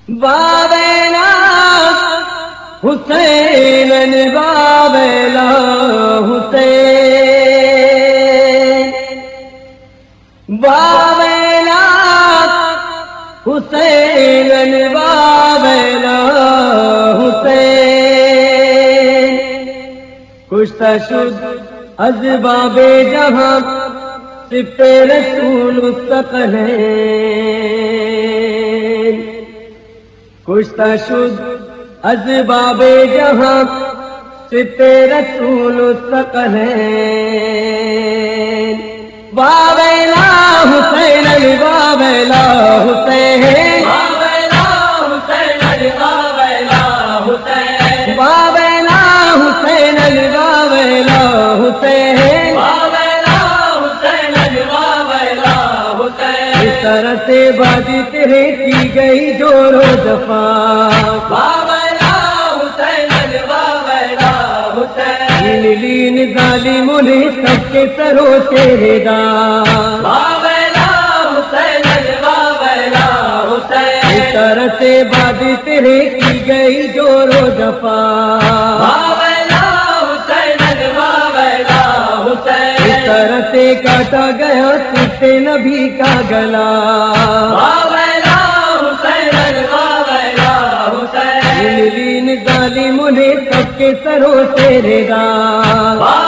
بابیلا حسین بابیلا حسین بابیلا حسین بابیلا حسین کشتہ شد از باب جہاں صفت رسول الثقلین کشتہ شد از باب جہاں صفت رسول الثقلین بابیلا حسین علی بابیلا حسین بابیلا حسین علی بابیلا حسین بابیلا حسین علی بابیلا حسین بابیلا حسین علی بابیلا حسین اس طرح سے بازی تیرے کی گئی جور و دفاع بابیلا حسین علی بابیلا حسین لین ظالموں نے سب کے سروں سے دار بابیلا حسین علی بابیلا حسین اس طرح سے بازی تیرے کی گئی جور و دفاع بابیلا حسین علی بابیلا حسین اس طرح سے کاٹا گیا صفت نبی کا گلا بابیلا حسین علی بابیلا حسین لین ظالموں نے سب کے سروں سے دار